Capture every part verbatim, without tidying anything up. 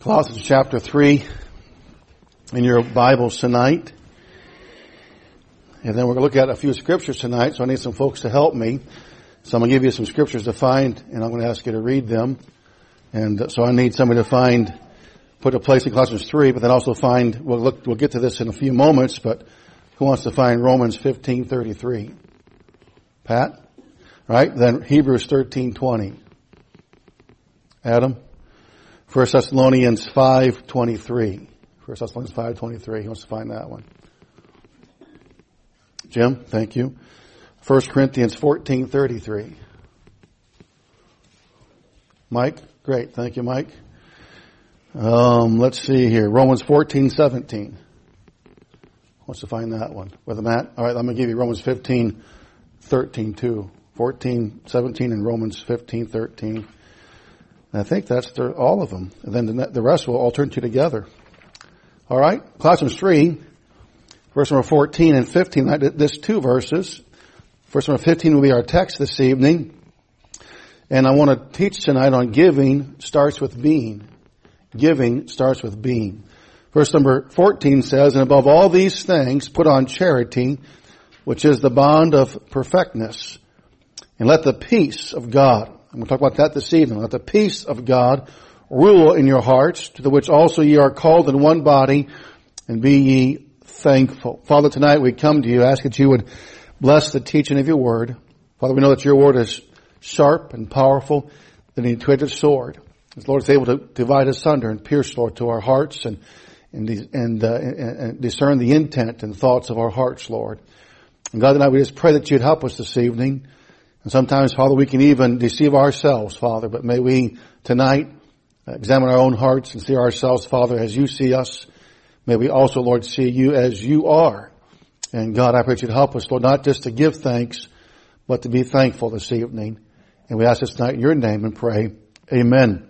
Colossians chapter three in your Bibles tonight. And then we're going to look at a few scriptures tonight, so I need some folks to help me. So I'm going to give you some scriptures to find, and I'm going to ask you to read them. And so I need somebody to find, put a place in Colossians three, but then also find, we'll look, we'll get to this in a few moments, but who wants to find Romans fifteen thirty-three? Pat? Right? Then Hebrews thirteen twenty. Adam? First Thessalonians five twenty-three. First Thessalonians five twenty-three. He wants to find that one. Jim, thank you. First Corinthians fourteen thirty-three. Mike? Great. Thank you, Mike. Um, let's see here. Romans fourteen seventeen. Wants to find that one. With Matt? All right, I'm going to give you Romans fifteen thirteen too. fourteen seventeen and Romans fifteen thirteen. And I think that's the, all of them. And then the, the rest will all turn to together. All right? Colossians three, verse number fourteen and fifteen. There's two verses. Verse number fifteen will be our text this evening. And I want to teach tonight on giving starts with being. Giving starts with being. Verse number fourteen says, and above all these things, put on charity, which is the bond of perfectness. And let the peace of God, I'm going to talk about that this evening, let the peace of God rule in your hearts, to the which also ye are called in one body, and be ye thankful. Father, tonight we come to you, ask that you would bless the teaching of your word. Father, we know that your word is sharp and powerful than a two-edged sword. The Lord is able to divide asunder and pierce, Lord, to our hearts and and, and, uh, and discern the intent and thoughts of our hearts, Lord. And God, tonight we just pray that you'd help us this evening. And sometimes, Father, we can even deceive ourselves, Father, but may we tonight examine our own hearts and see ourselves, Father, as you see us. May we also, Lord, see you as you are. And God, I pray that you'd help us, Lord, not just to give thanks, but to be thankful this evening. And we ask this tonight in your name and pray, amen.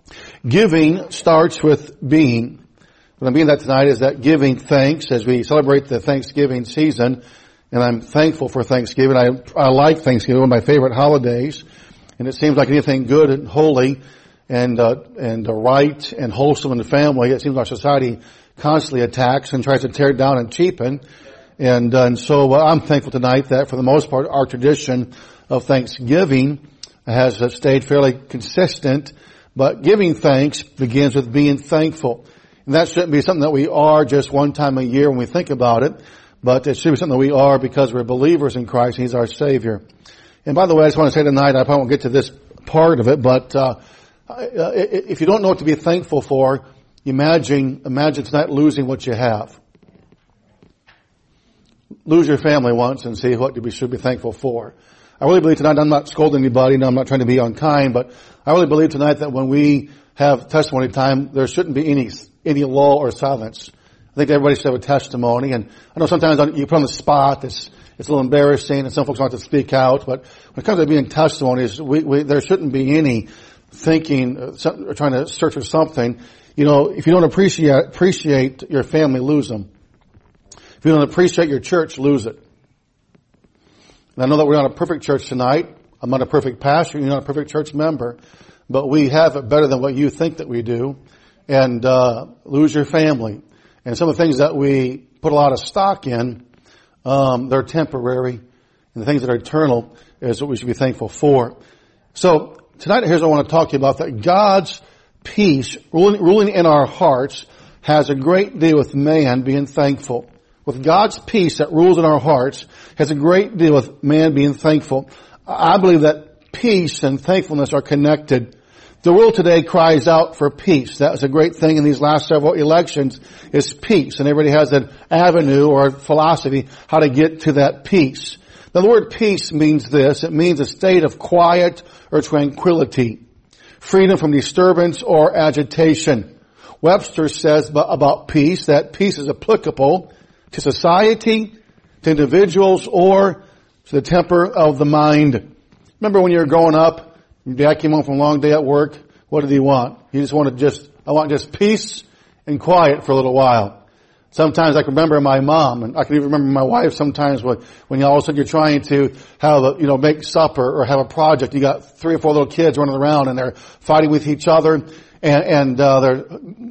Giving starts with being. What I mean that tonight is that giving thanks as we celebrate the Thanksgiving season. And I'm thankful for Thanksgiving. I, I like Thanksgiving, one of my favorite holidays. And it seems like anything good and holy and, uh, and uh, right and wholesome in the family, it seems our society constantly attacks and tries to tear down and cheapen. And, uh, and so uh, I'm thankful tonight that for the most part our tradition of Thanksgiving has uh, stayed fairly consistent. But giving thanks begins with being thankful. And that shouldn't be something that we are just one time a year when we think about it. But it should be something that we are because we're believers in Christ. He's our Savior. And by the way, I just want to say tonight, I probably won't get to this part of it, but uh, if you don't know what to be thankful for, imagine, imagine tonight losing what you have. Lose your family once and see what you should be thankful for. I really believe tonight, I'm not scolding anybody, and I'm not trying to be unkind, but I really believe tonight that when we have testimony time, there shouldn't be any any lull or silence. I think everybody should have a testimony, and I know sometimes you put on the spot, it's, it's a little embarrassing, and some folks want to speak out, but when it comes to being testimonies, we, we, there shouldn't be any thinking, or trying to search for something. You know, if you don't appreciate, appreciate your family, lose them. If you don't appreciate your church, lose it. And I know that we're not a perfect church tonight. I'm not a perfect pastor, you're not a perfect church member, but we have it better than what you think that we do. And, uh, lose your family. And some of the things that we put a lot of stock in, um, they're temporary. And the things that are eternal is what we should be thankful for. So tonight, here's what I want to talk to you about, that God's peace ruling, ruling in our hearts has a great deal with man being thankful. With God's peace that rules in our hearts has a great deal with man being thankful. I believe that peace and thankfulness are connected. The world today cries out for peace. That was a great thing in these last several elections, is peace. And everybody has an avenue or philosophy how to get to that peace. Now the word peace means this. It means a state of quiet or tranquility, freedom from disturbance or agitation. Webster says about peace that peace is applicable to society, to individuals, or to the temper of the mind. Remember when you were growing up, your dad came home from a long day at work. What did he want? He just wanted just, I want just peace and quiet for a little while. Sometimes I can remember my mom, and I can even remember my wife sometimes when, when all of a sudden you're trying to have a, you know, make supper or have a project. You got three or four little kids running around and they're fighting with each other. and, and uh, they're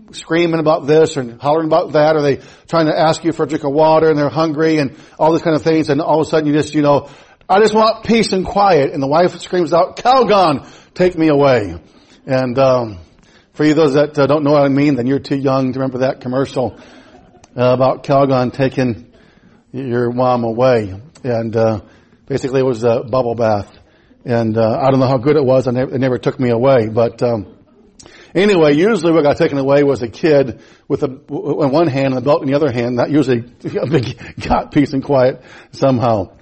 screaming about this and hollering about that? Are they trying to ask you for a drink of water and they're hungry and all these kind of things, and all of a sudden you just, you know, I just want peace and quiet, and the wife screams out, Calgon, take me away. And um for you those that uh, don't know what I mean, then you're too young to remember that commercial uh, about Calgon taking your mom away. And uh basically it was a bubble bath. And uh I don't know how good it was, and it never took me away. But um anyway, usually what got taken away was a kid with a in one hand and a belt in the other hand. That usually got peace and quiet somehow.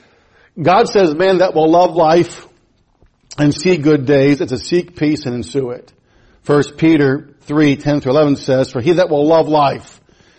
God says, man that will love life and see good days, it's to seek peace and ensue it. First Peter three, ten through eleven says, for he that will love life,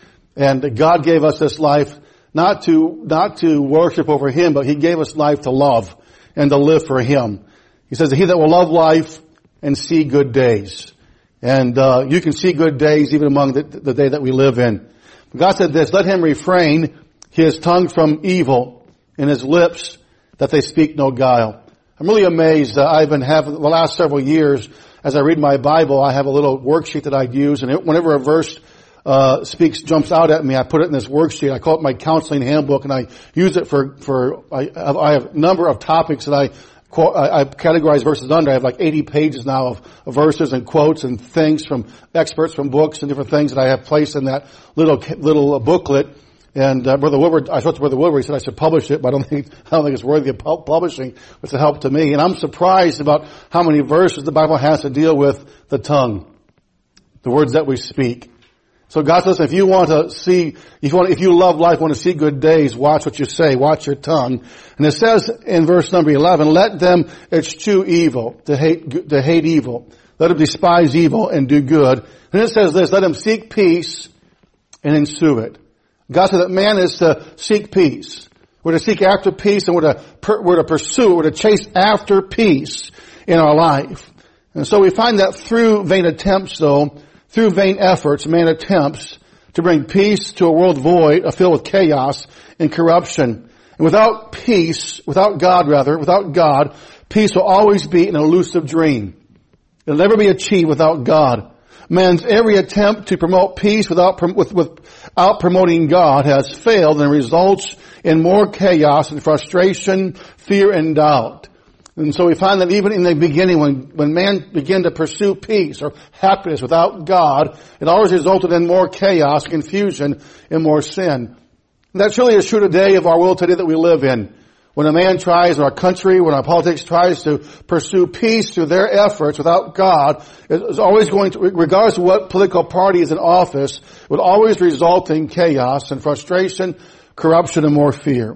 and God gave us this life not to, not to worship over him, but he gave us life to love and to live for him. He says, he that will love life and see good days. And, uh, you can see good days even among the, the day that we live in. God said this, let him refrain his tongue from evil and his lips that they speak no guile. I'm really amazed. Uh, I've been having the last several years, as I read my Bible, I have a little worksheet that I use, and it, whenever a verse uh speaks, jumps out at me, I put it in this worksheet. I call it my counseling handbook, and I use it for for I, I have a number of topics that I quote, I, I categorize verses under. I have like eighty pages now of, of verses and quotes and things from experts from books and different things that I have placed in that little little booklet. And uh, Brother Woodward, I talked to Brother Woodward, he said I should publish it, but I don't think I don't think it's worthy of pu- publishing. It's a help to me. And I'm surprised about how many verses the Bible has to deal with the tongue, the words that we speak. So God says, if you want to see, if you want, if you love life, want to see good days, watch what you say, watch your tongue. And it says in verse number eleven, let them eschew evil, to hate, to hate evil. Let them despise evil and do good. And it says this, let them seek peace and ensue it. God said that man is to seek peace. We're to seek after peace, and we're to, per, we're to pursue, we're to chase after peace in our life. And so we find that through vain attempts, though, through vain efforts, man attempts to bring peace to a world void, filled with chaos and corruption. And without peace, without God rather, without God, peace will always be an elusive dream. It'll never be achieved without God. Man's every attempt to promote peace without, with, without promoting God has failed and results in more chaos and frustration, fear and doubt. And so we find that even in the beginning, when, when man began to pursue peace or happiness without God, it always resulted in more chaos, confusion, and more sin. And that's really is true today of our world today that we live in. When a man tries, or our country, when our politics tries to pursue peace through their efforts without God, it's always going to, regardless of what political party is in office, would always result in chaos and frustration, corruption, and more fear.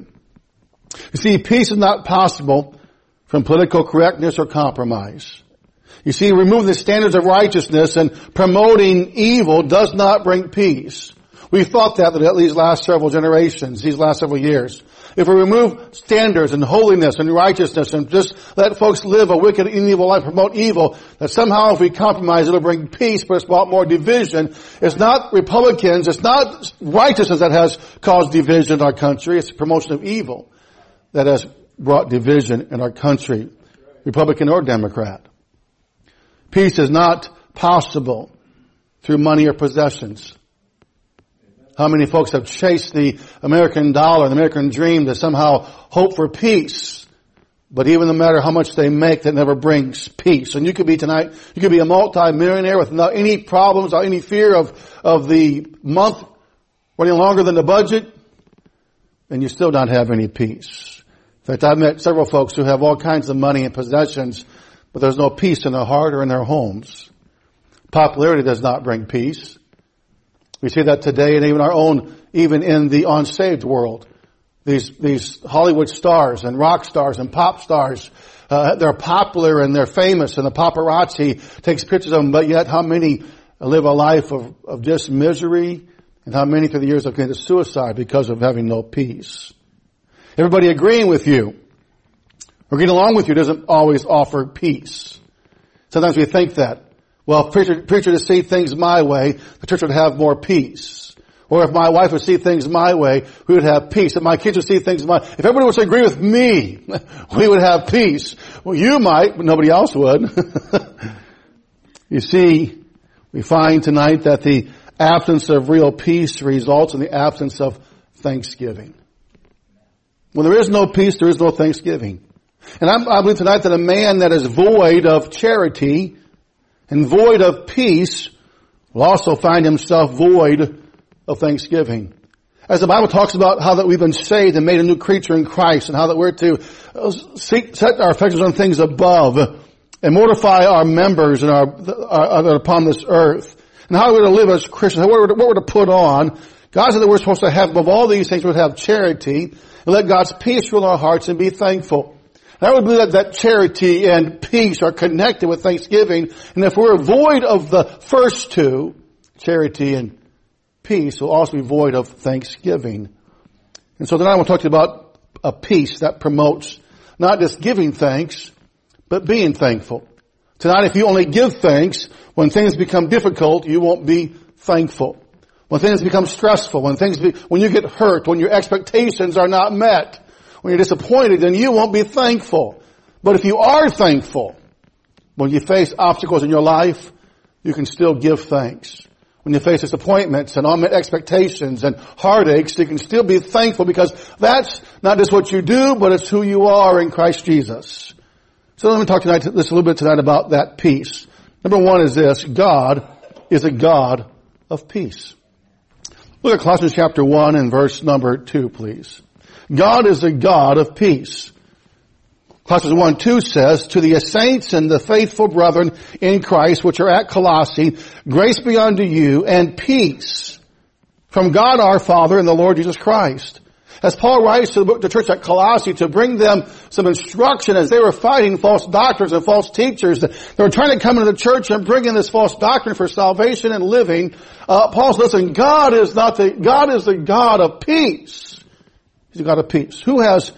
You see, peace is not possible from political correctness or compromise. You see, removing the standards of righteousness and promoting evil does not bring peace. We've thought that at these last several generations, these last several years. If we remove standards and holiness and righteousness and just let folks live a wicked and evil life, promote evil, that somehow if we compromise it'll bring peace, but it's brought more division. It's not Republicans, it's not righteousness that has caused division in our country, it's the promotion of evil that has brought division in our country, Republican or Democrat. Peace is not possible through money or possessions. How many folks have chased the American dollar, the American dream to somehow hope for peace? But even no matter how much they make, that never brings peace. And you could be tonight, you could be a multi-millionaire without any problems or any fear of, of the month running longer than the budget, and you still don't have any peace. In fact, I've met several folks who have all kinds of money and possessions, but there's no peace in their heart or in their homes. Popularity does not bring peace. We see that today, and even our own, even in the unsaved world. These, these Hollywood stars and rock stars and pop stars, uh, they're popular and they're famous, and the paparazzi takes pictures of them, but yet how many live a life of, of just misery, and how many through the years have committed suicide because of having no peace? Everybody agreeing with you or getting along with you doesn't always offer peace. Sometimes we think that, well, if preacher, preacher to see things my way, the church would have more peace. Or if my wife would see things my way, we would have peace. If my kids would see things my, if everybody would agree with me, we would have peace. Well, you might, but nobody else would. You see, We find tonight that the absence of real peace results in the absence of thanksgiving. When there is no peace, there is no thanksgiving. And I'm, I believe tonight that a man that is void of charity and void of peace will also find himself void of thanksgiving. As the Bible talks about how that we've been saved and made a new creature in Christ, and how that we're to seek, set our affections on things above and mortify our members and our, our, our upon this earth, and how we're to live as Christians, what we're, to, what we're to put on. God said that we're supposed to have, above all these things, we're to have charity and let God's peace fill our hearts and be thankful. And I would believe that, that charity and peace are connected with thanksgiving. And if we're void of the first two, charity and peace, we'll also be void of thanksgiving. And so tonight I want to talk to you about a peace that promotes not just giving thanks, but being thankful. Tonight, if you only give thanks, when things become difficult, you won't be thankful. When things become stressful, when things be, when you get hurt, when your expectations are not met, when you're disappointed, then you won't be thankful. But if you are thankful, when you face obstacles in your life, you can still give thanks. When you face disappointments and unmet expectations and heartaches, you can still be thankful, because that's not just what you do, but it's who you are in Christ Jesus. So let me talk tonight, this a little bit tonight about that peace. Number one is this: God is a God of peace. Look at Colossians chapter one and verse number two, please. God is a God of peace. Colossians one two says, "To the saints and the faithful brethren in Christ which are at Colossae, grace be unto you and peace from God our Father and the Lord Jesus Christ." As Paul writes to the church at Colossae to bring them some instruction as they were fighting false doctrines and false teachers. They were trying to come into the church and bring in this false doctrine for salvation and living. Uh, Paul says, listen, God is not the, God is the God of peace. He's a God of peace. Who has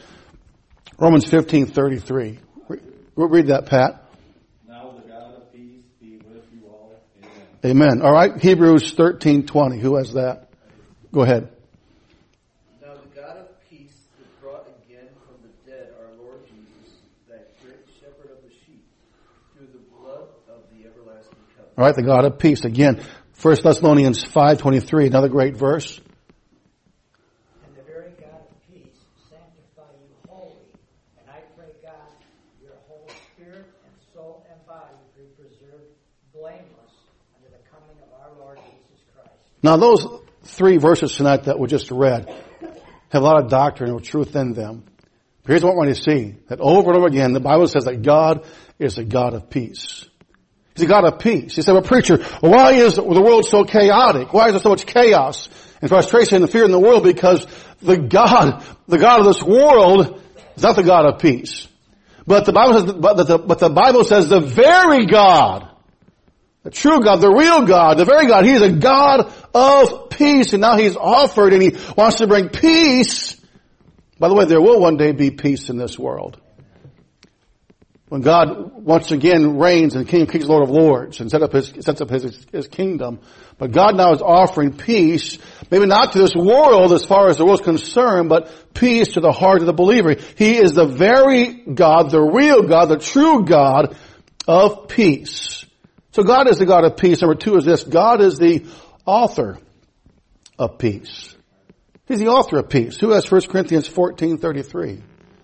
Romans fifteen thirty-three? Read that, Pat. Now the God of peace be with you all. Amen. Amen. All right. Hebrews thirteen twenty. Who has that? Go ahead. All right, the God of peace. Again, First Thessalonians five twenty-three, another great verse. And the very God of peace sanctify you wholly. And I pray, God, your whole spirit and soul and body be preserved blameless under the coming of our Lord Jesus Christ. Now those three verses tonight that we just read have a lot of doctrine or truth in them. But here's what we want to see. That over and over again, the Bible says that God is a God of peace. He's a God of peace. He said, well, preacher, why is the world so chaotic? Why is there so much chaos and frustration and fear in the world? Because the God, the God of this world is not the God of peace. But the Bible says, but the, but the Bible says the very God, the true God, the real God, the very God, He is a God of peace. And now He's offered and He wants to bring peace. By the way, there will one day be peace in this world. When God once again reigns and King of Kings, Lord of Lords, and set up his, sets up his, his kingdom. But God now is offering peace, maybe not to this world as far as the world's concerned, but peace to the heart of the believer. He is the very God, the real God, the true God of peace. So God is the God of peace. Number two is this: God is the author of peace. He's the author of peace. Who has First Corinthians fourteen thirty-three?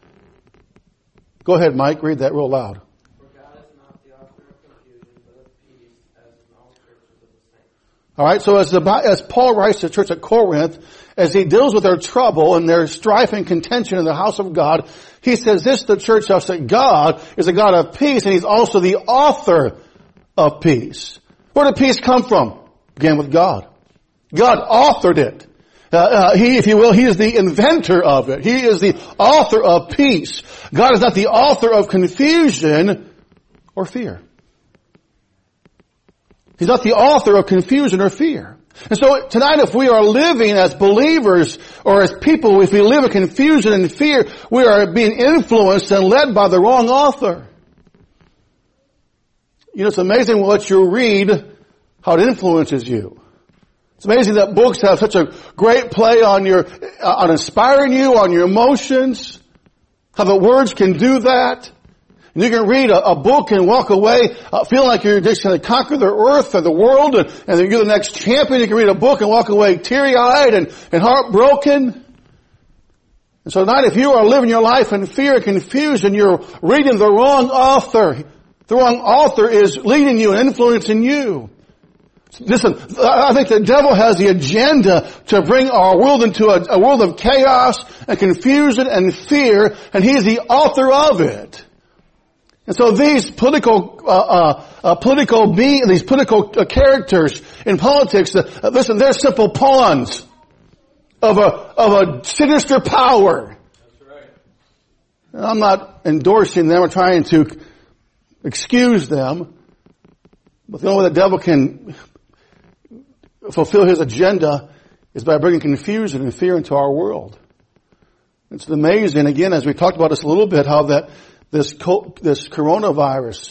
Go ahead, Mike. Read that real loud. For God is not the author of confusion, but of peace, as in all scriptures of the saints. All right. So as the, as Paul writes to the church at Corinth, as he deals with their trouble and their strife and contention in the house of God, he says this to the church house, that God is a God of peace, and He's also the author of peace. Where did peace come from? Began with God. God authored it. Uh, uh, he, if you will, He is the inventor of it. He is the author of peace. God is not the author of confusion or fear. He's not the author of confusion or fear. And so tonight, if we are living as believers or as people, if we live in confusion and fear, we are being influenced and led by the wrong author. You know, it's amazing what you read, how it influences you. It's amazing that books have such a great play on your, on inspiring you, on your emotions. How the words can do that. And you can read a, a book and walk away uh, feeling like you're just going to conquer the earth or the world and, and you're the next champion. You can read a book and walk away teary-eyed and, and heartbroken. And so tonight, if you are living your life in fear and confusion, you're reading the wrong author. The wrong author is leading you and influencing you. Listen, I think the devil has the agenda to bring our world into a, a world of chaos and confusion and fear, and he is the author of it. And so these political, uh, uh, uh political be these political uh, characters in politics, uh, listen, they're simple pawns of a of a sinister power. That's right. I'm not endorsing them or trying to excuse them, but the only way the devil can fulfill his agenda is by bringing confusion and fear into our world. It's amazing, again, as we talked about this a little bit, how that this this coronavirus,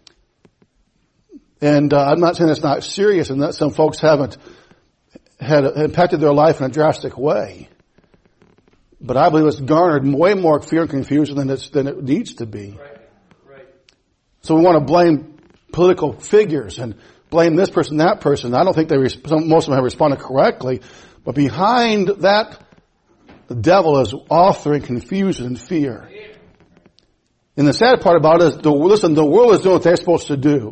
and uh, I'm not saying it's not serious and that some folks haven't had impacted their life in a drastic way, but I believe it's garnered way more fear and confusion than it's than it needs to be. Right. Right. So we want to blame political figures and blame this person, that person. I don't think they most of them have responded correctly, but behind that, the devil is authoring confusion and fear. And the sad part about it is, the, listen, the world is doing what they're supposed to do.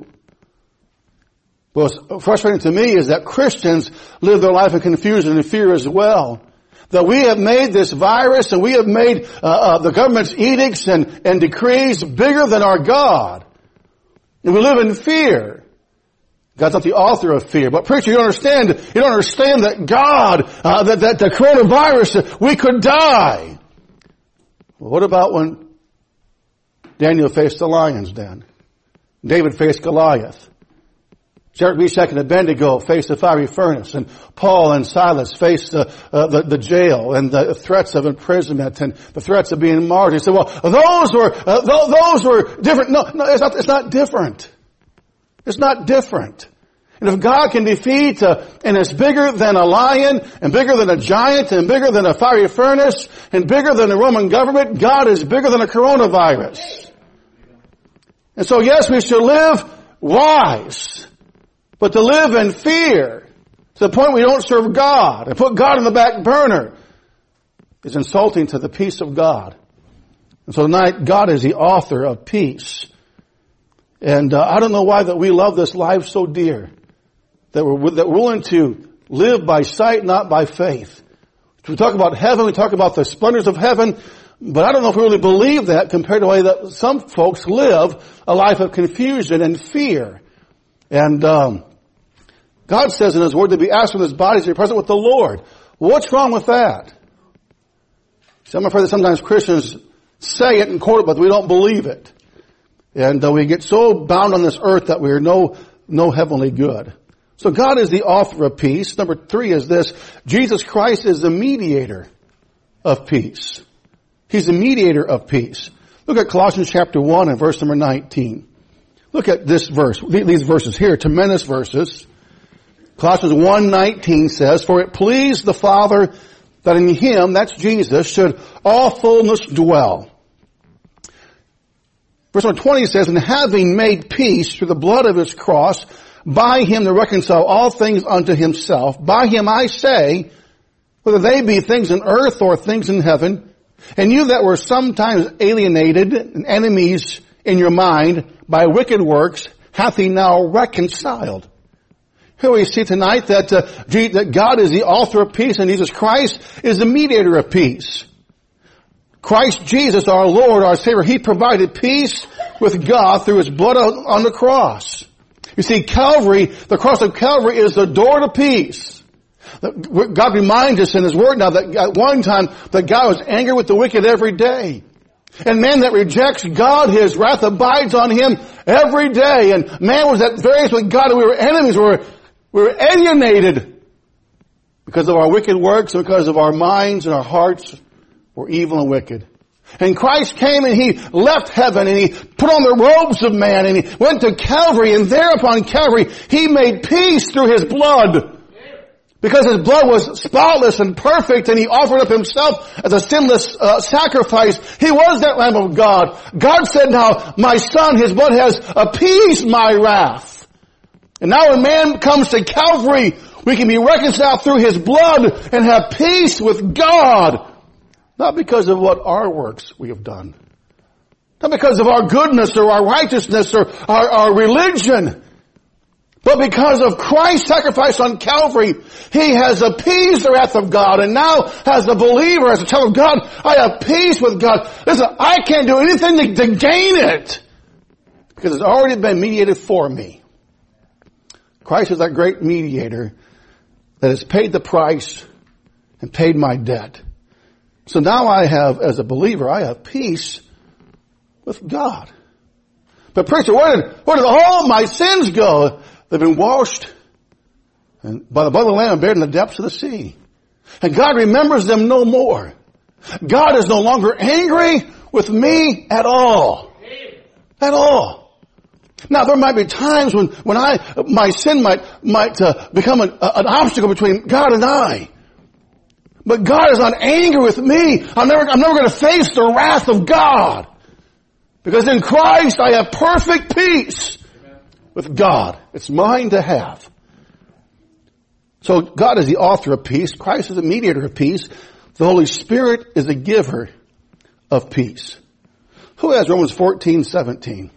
What's frustrating to me is that Christians live their life in confusion and fear as well. That we have made this virus and we have made uh, uh, the government's edicts and, and decrees bigger than our God. And we live in fear. God's not the author of fear. But preacher, you don't understand, you don't understand that God, uh, that, that the coronavirus, we could die. Well, what about when Daniel faced the lion's den? David faced Goliath. Shadrach, Meshach, and Abednego faced the fiery furnace, and Paul and Silas faced the, uh, the, the jail and the threats of imprisonment and the threats of being martyred. He said, well, those were, uh, those were different. No, no, it's not, it's not different. It's not different. And if God can defeat, uh, and is bigger than a lion, and bigger than a giant, and bigger than a fiery furnace, and bigger than the Roman government, God is bigger than a coronavirus. And so yes, we should live wise. But to live in fear, to the point we don't serve God, and put God on the back burner, is insulting to the peace of God. And so tonight, God is the author of peace. And uh, I don't know why that we love this life so dear, that we're, that we're willing to live by sight, not by faith. We talk about heaven, we talk about the splendors of heaven, but I don't know if we really believe that compared to the way that some folks live a life of confusion and fear. And um, God says in His Word to be absent from His bodies to be present with the Lord. Well, what's wrong with that? See, I'm afraid that sometimes Christians say it and quote it, but we don't believe it. And uh, we get so bound on this earth that we are no, no heavenly good. So God is the author of peace. Number three is this: Jesus Christ is the mediator of peace. He's the mediator of peace. Look at Colossians chapter one and verse number nineteen. Look at this verse, these verses here, tremendous verses. Colossians one nineteen says, "For it pleased the Father that in Him," that's Jesus, "should all fullness dwell." Verse number twenty says, "And having made peace through the blood of His cross, by Him to reconcile all things unto Himself. By Him I say, whether they be things in earth or things in heaven, and you that were sometimes alienated and enemies in your mind by wicked works, hath He now reconciled." Here we see tonight that, uh, that God is the author of peace and Jesus Christ is the mediator of peace. Christ Jesus, our Lord, our Savior, He provided peace with God through His blood on the cross. You see, Calvary, the cross of Calvary is the door to peace. God reminds us in His Word now that at one time that God was angry with the wicked every day. And man that rejects God, His wrath abides on him every day. And man was at variance with God, and we were enemies. We were, we were alienated because of our wicked works, and because of our minds and our hearts were evil and wicked. And Christ came and He left heaven and He put on the robes of man and He went to Calvary, and there upon Calvary He made peace through His blood. Because his blood was spotless and perfect, and he offered up himself as a sinless uh, sacrifice. He was that Lamb of God. God said, now, my son, his blood has appeased my wrath. And now when man comes to Calvary, we can be reconciled through his blood and have peace with God. Not because of what our works we have done. Not because of our goodness or our righteousness or our, our religion. But because of Christ's sacrifice on Calvary, he has appeased the wrath of God. And now, as a believer, as a child of God, I have peace with God. Listen, I can't do anything to, to gain it. Because it's already been mediated for me. Christ is that great mediator that has paid the price and paid my debt. So now I have, as a believer, I have peace with God. But preacher, where did, where did all my sins go? They've been washed and by the blood of the Lamb and buried in the depths of the sea. And God remembers them no more. God is no longer angry with me at all. At all. Now there might be times when, when I, my sin might, might uh, become an, uh, an obstacle between God and I. But God is not angry with me. I'm never, I'm never going to face the wrath of God. Because in Christ I have perfect peace with God. It's mine to have. So God is the author of peace. Christ is the mediator of peace. The Holy Spirit is the giver of peace. Who has Romans fourteen seventeen?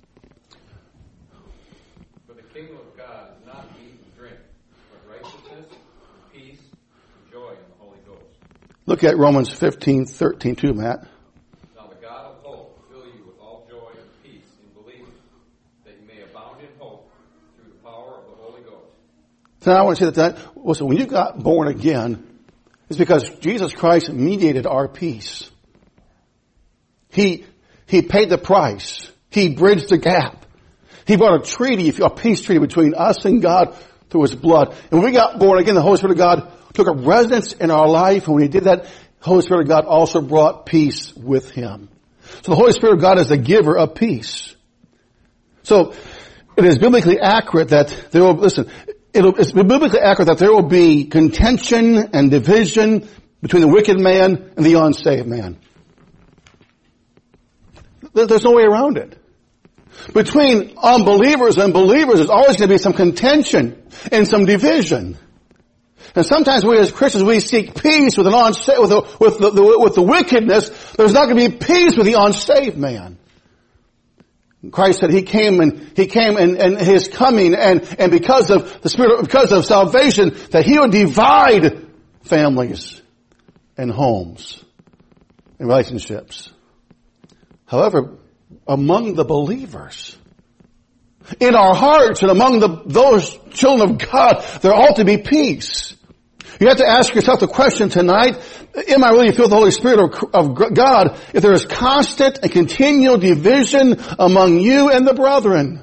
For the kingdom of God is not meat and drink, but righteousness, and peace, and joy in the Holy Ghost. Look at Romans fifteen thirteen too, Matt. Now the God of hope fill you with all joy and peace in believing, that you may abound in hope through the power of the Holy Ghost. So now I want to say that, that listen, when you got born again, it's because Jesus Christ mediated our peace. He, He paid the price. He bridged the gap. He brought a treaty, a peace treaty between us and God through His blood. And when we got born again, the Holy Spirit of God took up residence in our life. And when He did that, the Holy Spirit of God also brought peace with Him. So the Holy Spirit of God is the giver of peace. So it is biblically accurate that there will, listen, it'll, it's biblically accurate that there will be contention and division between the wicked man and the unsaved man. There's no way around it. Between unbelievers and believers, there's always going to be some contention and some division. And sometimes we as Christians, we seek peace with an unsaved, with the, with the, the, with the wickedness. There's not going to be peace with the unsaved man. Christ said He came and He came and, and His coming and, and because of the Spirit, because of salvation, that He would divide families and homes and relationships. However, among the believers, in our hearts and among the, those children of God, there ought to be peace. You have to ask yourself the question tonight, am I really filled with the Holy Spirit of, of God if there is constant and continual division among you and the brethren?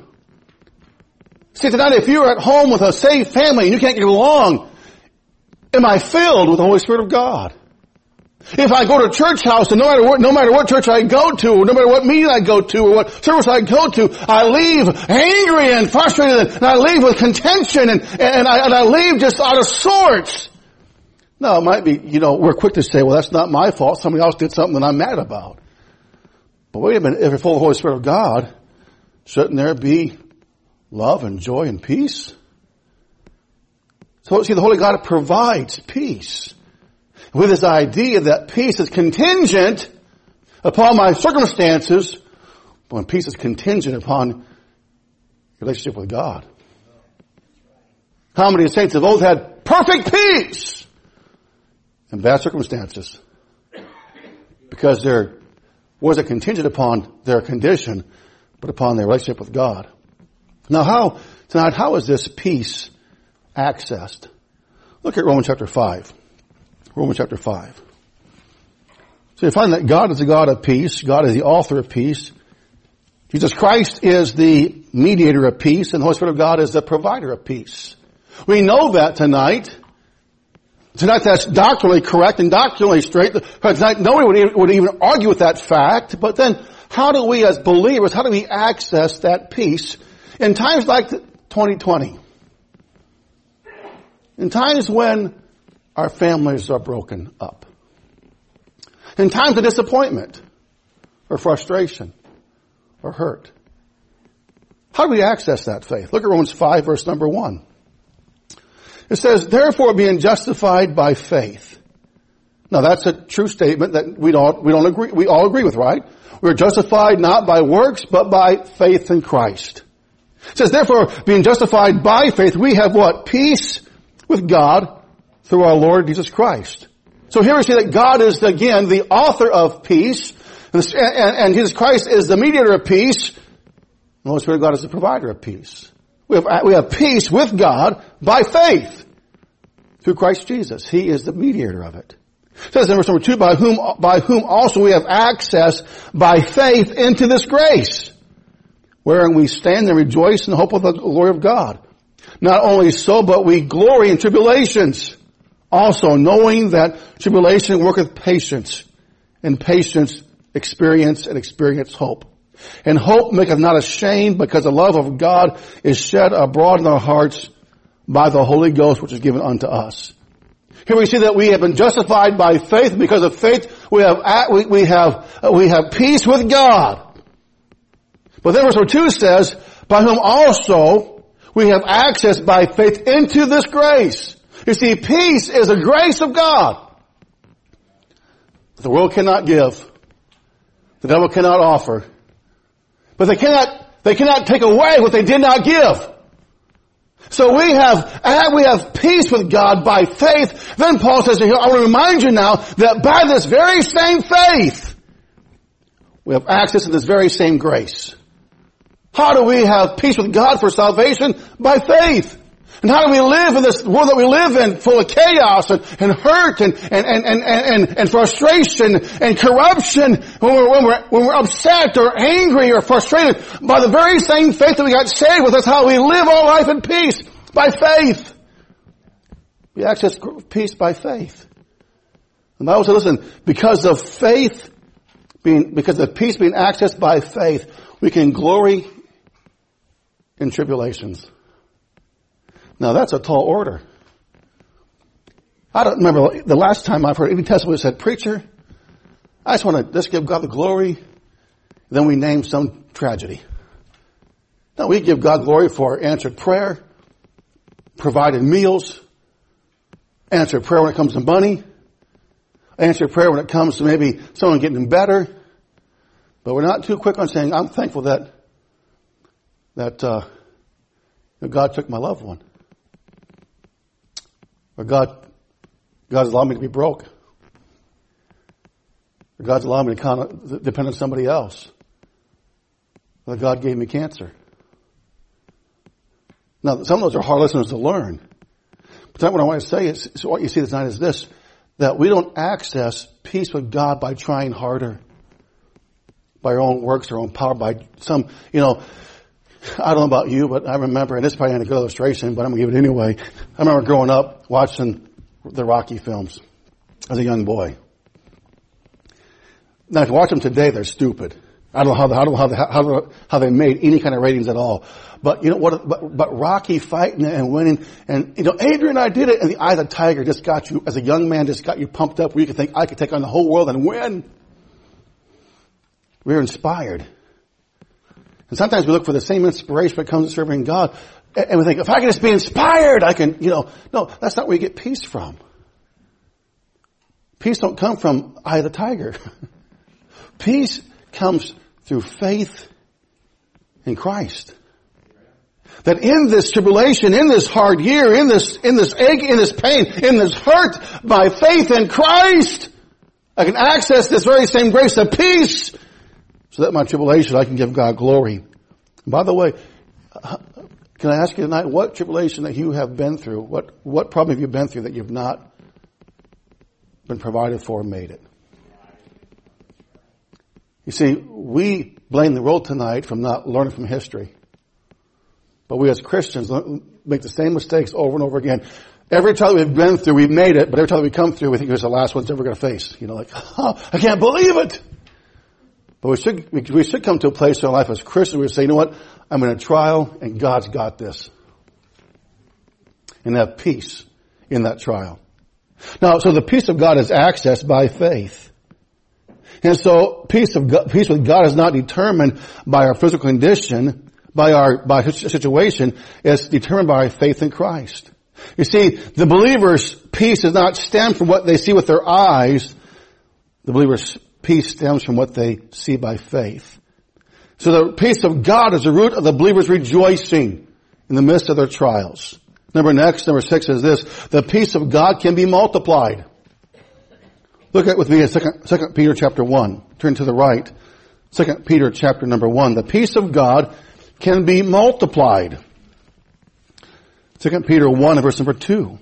See, tonight if you're at home with a saved family and you can't get along, am I filled with the Holy Spirit of God? If I go to church house and no matter what, no matter what church I go to, or no matter what meeting I go to, or what service I go to, I leave angry and frustrated, and I leave with contention, and, and, I, and I leave just out of sorts. No, it might be, you know, we're quick to say, well, that's not my fault. Somebody else did something that I'm mad about. But wait a minute, if you're full of the Holy Spirit of God, shouldn't there be love and joy and peace? So, see, the Holy God provides peace. With this idea that peace is contingent upon my circumstances, but when peace is contingent upon your relationship with God. How many saints of old had perfect peace in bad circumstances? Because there wasn't contingent upon their condition, but upon their relationship with God. Now how, tonight, how is this peace accessed? Look at Romans chapter five. Romans chapter five. So you find that God is the God of peace. God is the author of peace. Jesus Christ is the mediator of peace, and the Holy Spirit of God is the provider of peace. We know that tonight. Tonight that's doctrinally correct and doctrinally straight. Tonight nobody would even, would even argue with that fact. But then how do we as believers, how do we access that peace in times like twenty twenty? In times when our families are broken up. In times of disappointment or frustration or hurt. How do we access that faith? Look at Romans five, verse number one. It says, therefore being justified by faith. Now that's a true statement that we don't, we don't agree, we all agree with, right? We're justified not by works, but by faith in Christ. It says, therefore being justified by faith, we have what? Peace with God through our Lord Jesus Christ. So here we see that God is again the author of peace, and, and, and Jesus Christ is the mediator of peace, and the Holy Spirit of God is the provider of peace. We have, we have peace with God by faith through Christ Jesus. He is the mediator of it. It says in verse number two, by whom, by whom also we have access by faith into this grace, wherein we stand and rejoice in the hope of the glory of God. Not only so, but we glory in tribulations, also knowing that tribulation worketh patience, and patience experience, and experience hope. And hope maketh not ashamed, because the love of God is shed abroad in our hearts by the Holy Ghost, which is given unto us. Here we see that we have been justified by faith. Because of faith, we have we, we have we have peace with God. But then verse two says, by whom also we have access by faith into this grace. You see, peace is a grace of God. The world cannot give. The devil cannot offer. But they cannot, they cannot take away what they did not give. So we have, we have peace with God by faith. Then Paul says here, I want to remind you now that by this very same faith, we have access to this very same grace. How do we have peace with God for salvation? By faith. And how do we live in this world that we live in, full of chaos and, and hurt and, and, and, and, and, and frustration and corruption, when we're, when we're, when we're upset or angry or frustrated? By the very same faith that we got saved with, that's how we live our life in peace. By faith. We access peace by faith. And the Bible says, listen, because of faith being, because of peace being accessed by faith, we can glory in tribulations. Now that's a tall order. I don't remember the last time I've heard any testimony that said, preacher, I just want to just give God the glory. Then we name some tragedy. No, we give God glory for answered prayer, provided meals, answered prayer when it comes to money, answered prayer when it comes to maybe someone getting better. But we're not too quick on saying, I'm thankful that that uh, God took my loved one. Or God, God's allowed me to be broke. Or God's allowed me to kind of depend on somebody else. Or God gave me cancer. Now, some of those are hard lessons to learn. But what I want to say is, so what you see tonight is this, that we don't access peace with God by trying harder, by our own works, our own power, by some, you know, I don't know about you, but I remember, and this is probably not a good illustration, but I'm going to give it anyway. I remember growing up watching the Rocky films as a young boy. Now, if you watch them today, they're stupid. I don't know how, how, how, how, how they made any kind of ratings at all. But, you know what, but, but Rocky fighting and winning, and, you know, Adrian, I did it, and the Eye of the Tiger just got you, as a young man, just got you pumped up where you could think, I could take on the whole world and win. We're inspired. And sometimes we look for the same inspiration when it comes to serving God. And we think, if I can just be inspired, I can, you know. No, that's not where you get peace from. Peace don't come from Eye of the Tiger. Peace comes through faith in Christ. That in this tribulation, in this hard year, in this, in this ache, in this pain, in this hurt, by faith in Christ, I can access this very same grace of peace, so that my tribulation, I can give God glory. And by the way, can I ask you tonight, what tribulation that you have been through, what, what problem have you been through that you've not been provided for and made it? You see, we blame the world tonight from not learning from history. But we as Christians make the same mistakes over and over again. Every time we've been through, we've made it, but every time we come through, we think it's the last one it's ever going to face. You know, like, oh, I can't believe it. But we should, we should come to a place in our life as Christians where we say, you know what? I'm in a trial and God's got this. And have peace in that trial. Now, so the peace of God is accessed by faith. And so peace of God, peace with God is not determined by our physical condition, by our, by situation. It's determined by our faith in Christ. You see, the believer's peace does not stem from what they see with their eyes. The believer's peace stems from what they see by faith. So the peace of God is the root of the believer's rejoicing in the midst of their trials. Number next, number six is this: the peace of God can be multiplied. Look at with me in Second, Second Peter chapter one. Turn to the right. Second Peter chapter number one. The peace of God can be multiplied. Second Peter one, verse number two.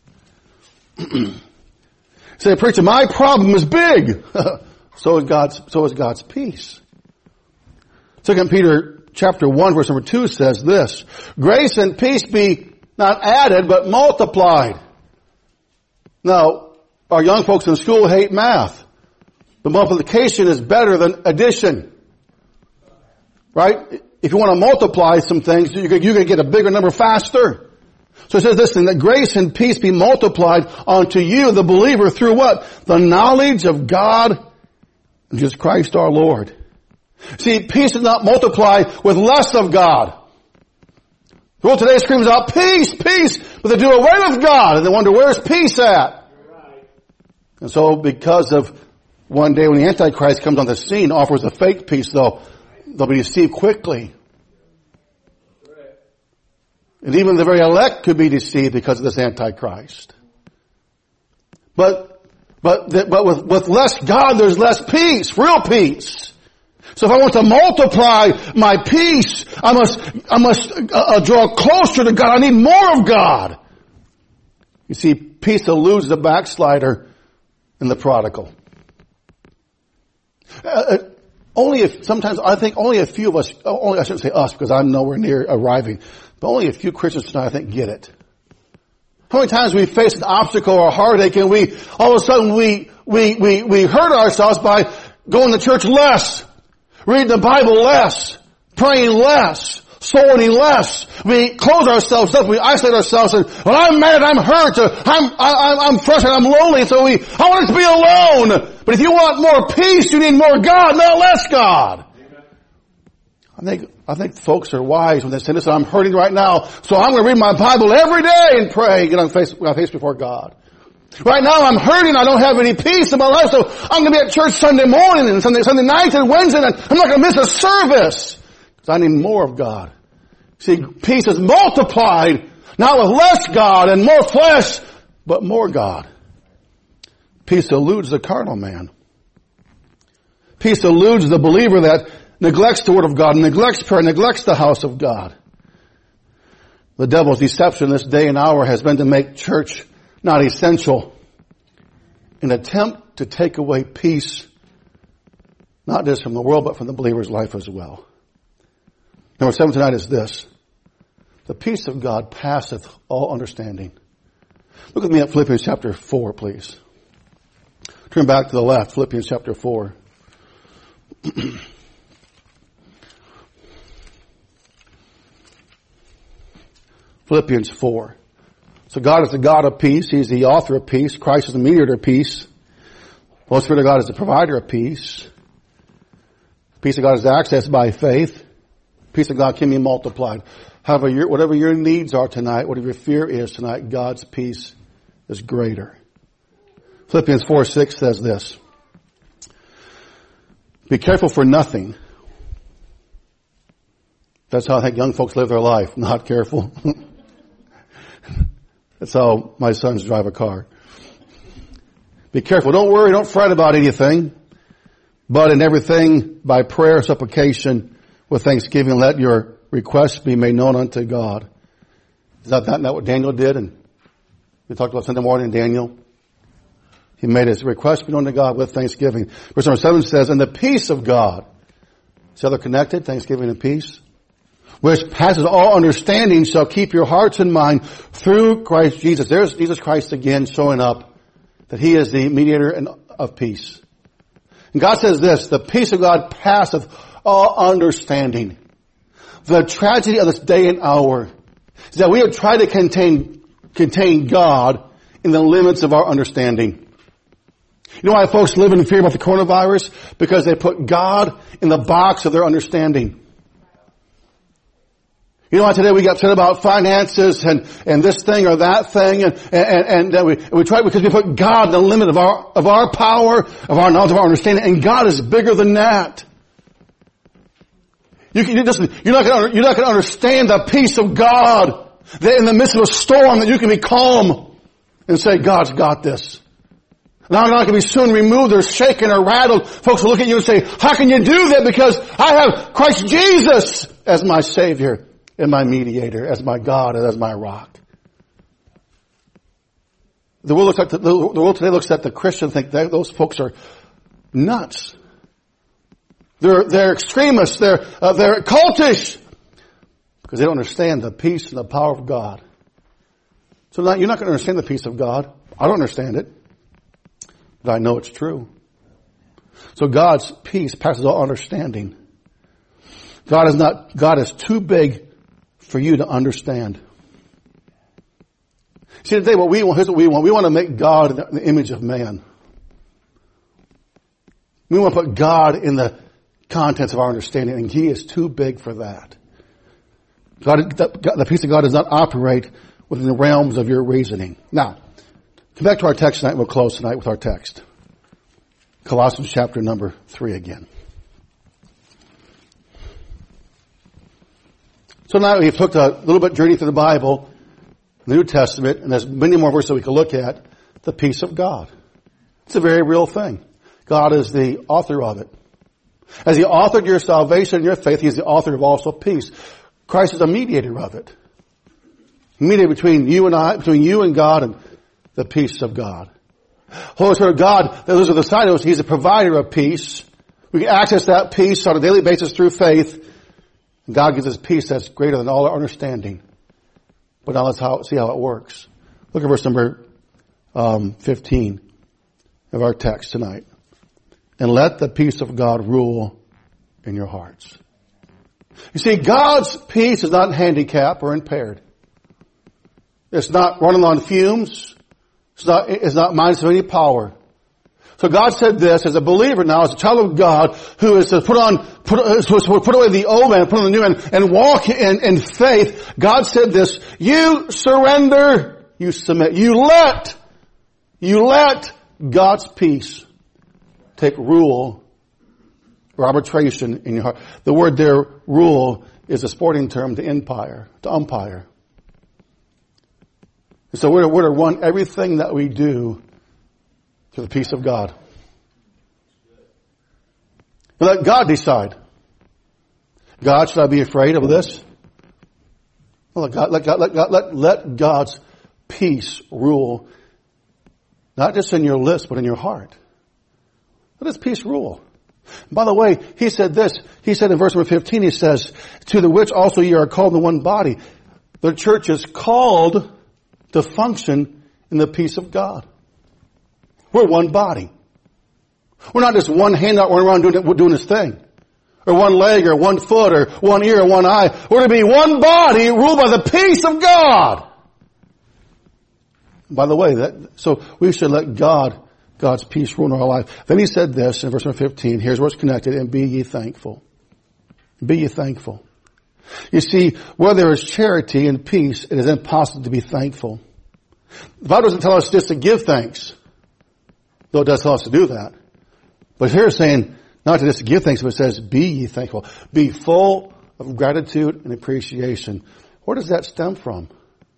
Say, preacher, my problem is big. so is God's. So is God's peace. Second Peter chapter one, verse number two says this: grace and peace be not added, but multiplied. Now, our young folks in school hate math. But multiplication is better than addition. Right? If you want to multiply some things, you're going to get a bigger number faster. So it says this, that grace and peace be multiplied unto you, the believer, through what? The knowledge of God and Jesus Christ our Lord. See, peace does not multiply with less of God. The world today screams out, peace, peace, but they do away with God, and they wonder, where's peace at? Right. And so because of one day when the Antichrist comes on the scene, offers a fake peace, though, they'll be deceived quickly. And even the very elect could be deceived because of this Antichrist. But, but, but with, with less God, there's less peace, real peace. So if I want to multiply my peace, I must, I must uh, draw closer to God. I need more of God. You see, peace eludes the backslider and the prodigal. Uh, only if, sometimes I think only a few of us, only, I shouldn't say us because I'm nowhere near arriving, but only a few Christians tonight I think get it. How many times we face an obstacle or a heartache and we, all of a sudden we, we, we, we hurt ourselves by going to church less, reading the Bible less, praying less, soul winning less. We close ourselves up, we isolate ourselves, and, well, I'm mad, I'm hurt, uh, I'm, I, I'm frustrated, I'm lonely, so we, I want to be alone. But if you want more peace, you need more God, not less God. Amen. I think, I think folks are wise when they say, listen, I'm hurting right now, so I'm going to read my Bible every day and pray, get on face, on face before God. Right now I'm hurting, I don't have any peace in my life, so I'm going to be at church Sunday morning and Sunday, Sunday night and Wednesday, and I'm not going to miss a service. Because I need more of God. See, peace is multiplied, not with less God and more flesh, but more God. Peace eludes the carnal man. Peace eludes the believer that neglects the Word of God, neglects prayer, neglects the house of God. The devil's deception this day and hour has been to make church not essential, an attempt to take away peace, not just from the world, but from the believer's life as well. Number seven tonight is this: the peace of God passeth all understanding. Look with me at Philippians chapter four, please. Turn back to the left, Philippians chapter four. Philippians four. So God is the God of peace. He's the author of peace. Christ is the mediator of peace. The Holy Spirit of God is the provider of peace. Peace of God is accessed by faith. Peace of God can be multiplied. However, your, whatever your needs are tonight, whatever your fear is tonight, God's peace is greater. Philippians four six says this: be careful for nothing. That's how I think young folks live their life. Not careful. That's how my sons drive a car. Be careful. Don't worry. Don't fret about anything. But in everything, by prayer, supplication, with thanksgiving, let your requests be made known unto God. Is that, that not what Daniel did? And we talked about Sunday morning in Daniel. He made his request be known to God with thanksgiving. Verse number seven says, and the peace of God. See how they're connected? Thanksgiving and peace. Which passes all understanding shall keep your hearts and mind through Christ Jesus. There's Jesus Christ again showing up that He is the mediator of peace. And God says this: the peace of God passeth all understanding. The tragedy of this day and hour is that we have tried to contain, contain God in the limits of our understanding. You know why folks live in fear about the coronavirus? Because they put God in the box of their understanding. You know why today we get upset about finances and, and this thing or that thing, and, and, and uh, we, we try because we put God in the limit of our, of our power, of our knowledge, of our understanding, and God is bigger than that. You can, you listen, you're not going to, you're not going to understand the peace of God that in the midst of a storm that you can be calm and say, God's got this. Now I'm not going to be soon removed or shaken or rattled. Folks will look at you and say, how can you do that? Because I have Christ Jesus as my Savior and my mediator, as my God and as my rock. The world looks at the, the world today looks at the Christian and think that those folks are nuts. They're, they're extremists. They're, uh, they're cultish. Because they don't understand the peace and the power of God. So now you're not going to understand the peace of God. I don't understand it. But I know it's true. So God's peace passes all understanding. God is not, God is too big for you to understand. See, today what we want, here's what we want. We want to make God in the image of man. We want to put God in the contents of our understanding, and He is too big for that. God, the, the peace of God does not operate within the realms of your reasoning. Now, come back to our text tonight. We'll close tonight with our text. Colossians chapter number three again. So now we've took a little bit journey through the Bible, the New Testament, and there's many more verses we can look at. The peace of God. It's a very real thing. God is the author of it. As He authored your salvation and your faith, He is the author of also peace. Christ is a mediator of it. Mediator between you and I, between you and God, and the peace of God. Holy Spirit of God, those are the side of us. He's a provider of peace. We can access that peace on a daily basis through faith. And God gives us peace that's greater than all our understanding. But now let's how, see how it works. Look at verse number um, fifteen of our text tonight. And let the peace of God rule in your hearts. You see, God's peace is not handicapped or impaired. It's not running on fumes. It's not, it's not minus of any power. So God said this as a believer now, as a child of God, who is to put on, put, who is to put away the old man, put on the new man, and walk in, in faith. God said this, you surrender, you submit, you let, you let God's peace take rule or arbitration in your heart. The word there, rule, is a sporting term to umpire, to umpire. And so we're to, we're to run everything that we do through the peace of God. And let God decide. God, should I be afraid of this? Well, let God, let God, let God, let, let God's peace rule, not just in your lips, but in your heart. Let His peace rule. By the way, He said this. He said in verse number fifteen, He says, to the which also you are called in one body. The church is called to function in the peace of God. We're one body. We're not just one hand out running around doing, doing this thing. Or one leg or one foot or one ear or one eye. We're to be one body ruled by the peace of God. By the way, that, so we should let God, God's peace rule in our life. Then He said this in verse number fifteen. Here's where it's connected. And be ye thankful. Be ye thankful. You see, where there is charity and peace, it is impossible to be thankful. The Bible doesn't tell us just to give thanks, though it does tell us to do that. But here it's saying not to just give thanks, but it says, be ye thankful. Be full of gratitude and appreciation. Where does that stem from?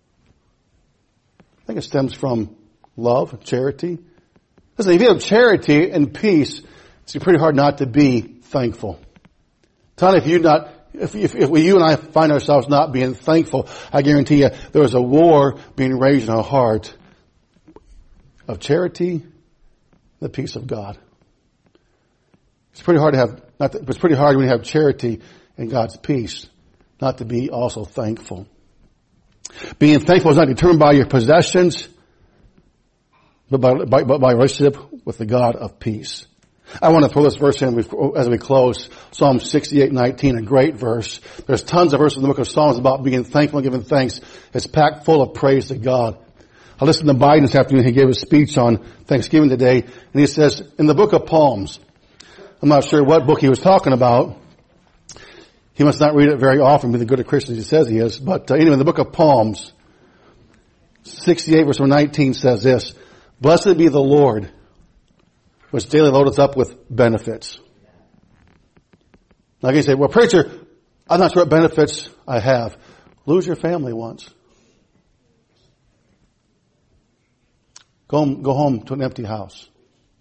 I think it stems from love, charity. Listen, if you have charity and peace, it's pretty hard not to be thankful. Tell me if you not If, if, if we, you and I find ourselves not being thankful, I guarantee you there is a war being raged in our heart of charity, the peace of God. It's pretty hard to have, not to, it's pretty hard when you have charity and God's peace, not to be also thankful. Being thankful is not determined by your possessions, but by, by, by, by relationship with the God of peace. I want to throw this verse in as we close. Psalm sixty-eight nineteen, a great verse. There's tons of verses in the book of Psalms about being thankful and giving thanks. It's packed full of praise to God. I listened to Biden this afternoon. He gave a speech on Thanksgiving today, and he says, in the book of Psalms, I'm not sure what book he was talking about. He must not read it very often, being the good a Christian he says he is. But uh, anyway, in the book of Psalms, sixty-eight verse nineteen says this, blessed be the Lord, which daily loadeth up with benefits. Now you say, well, preacher, I'm not sure what benefits I have. Lose your family once. Go home, go home to an empty house.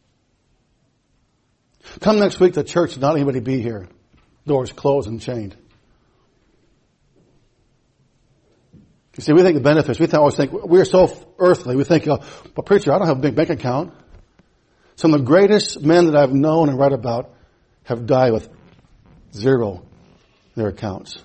Come next week to church and not anybody be here. Doors closed and chained. You see, we think the benefits, we th- always think, we're so earthly. We think, oh, but preacher, I don't have a big bank account. Some of the greatest men that I've known and read about have died with zero in their accounts.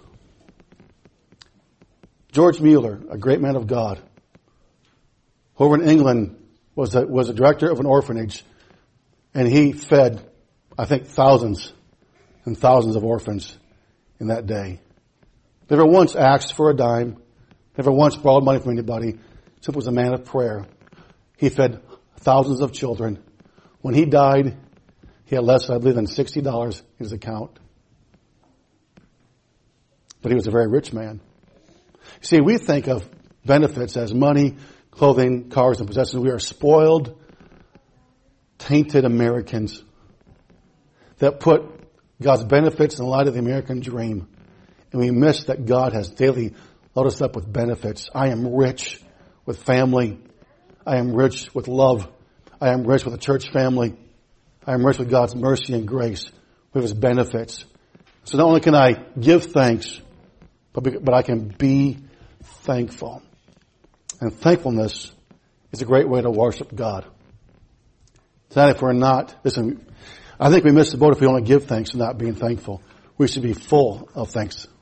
George Mueller, a great man of God, over in England, was a, was a director of an orphanage, and he fed, I think, thousands and thousands of orphans in that day. Never once asked for a dime, never once borrowed money from anybody, simply was a man of prayer. He fed thousands of children. When he died, he had less, I believe, than sixty dollars in his account. But he was a very rich man. You see, we think of benefits as money, clothing, cars, and possessions. We are spoiled, tainted Americans that put God's benefits in the light of the American dream. And we miss that God has daily loaded us up with benefits. I am rich with family. I am rich with love. I am rich with a church family. I am rich with God's mercy and grace, with His benefits. So not only can I give thanks, but, be, but I can be thankful. And thankfulness is a great way to worship God. Tonight, if we're not, listen, I think we miss the boat if we only give thanks and not being thankful. We should be full of thanks